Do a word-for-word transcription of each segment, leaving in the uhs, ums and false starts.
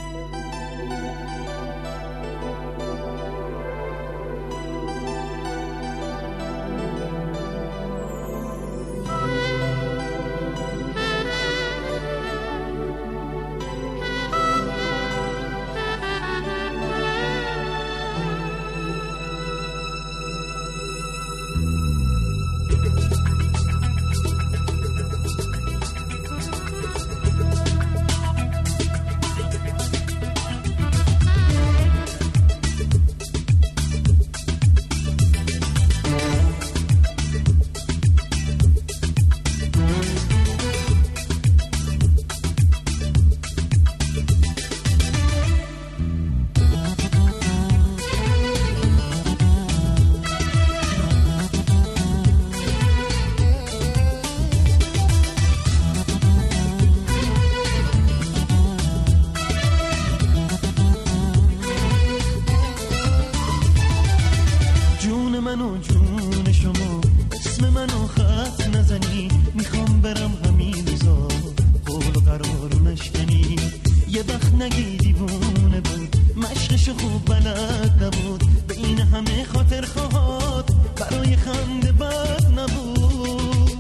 منو جون شما اسم منو خط نزنی، میخوام برم همین روزا قول و قرارو نشکنی. یه وقت نگی دیوونه بود، مشقش خوب بلد نبود، بین همه خاطر خواهد برای خنده بد نبود.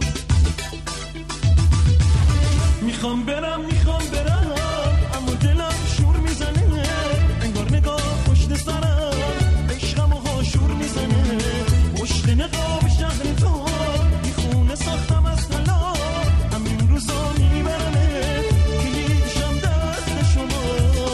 میخوام برم میخوام برم اما دلم شور میزنه، انگار نگاه پشت سرم عشقم و هاشور میزنه. پشت نقاب شهر تو میخونه ساختم از طلا، همین روزا میبرمه کلیدشم دست شما.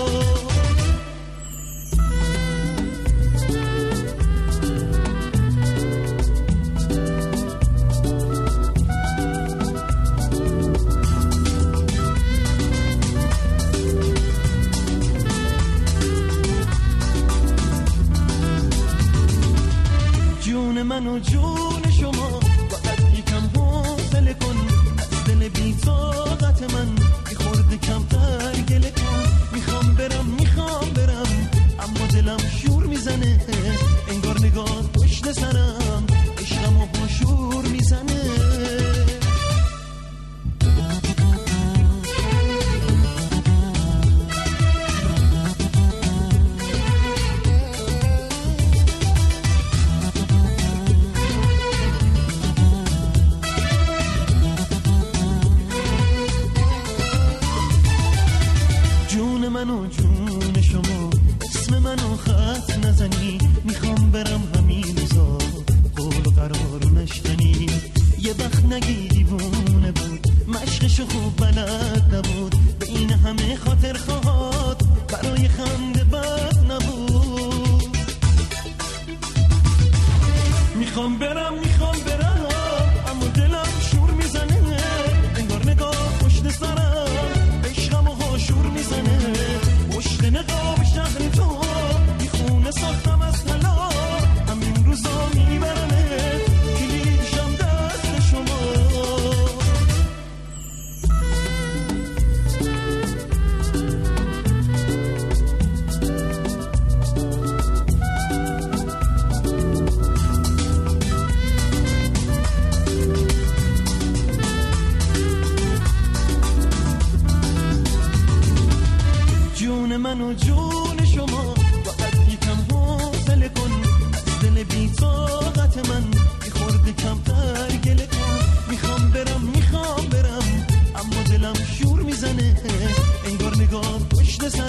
جون من و جون شما باید یکم حوصله کن، از دل بی طاقت من یه خورده کمتر گله کن. میخوام برم میخوام برم اما دلم شور میزنه، انگار نگاه پشت سرم عشقم و شور میزنه. منو جون شما اسم منو خط نزنی، میخوام برم همین روزا قول و قرارو نشکنی. یه وقت نگی دیوونه بود، مشقشو خوب بلد نبود، بین همه خاطر خواهد برای خنده بد نبود. میخوام برم میخوام برم اما دلم شور میزنه، انگار نگاه پشت سرم عشقم و هاشور میزنه. پشت نقاب شهر تو میخونه ساختم از طلا، همین روزا میبرمه کلیدشم دست شما. جون من و جون شما باید یکم حوصله کن، از دل بی طاقت من یه خورده کمتر گله کن. میخوام برم میخوام برم اما دلم شور میزنه، انگار نگاه پشت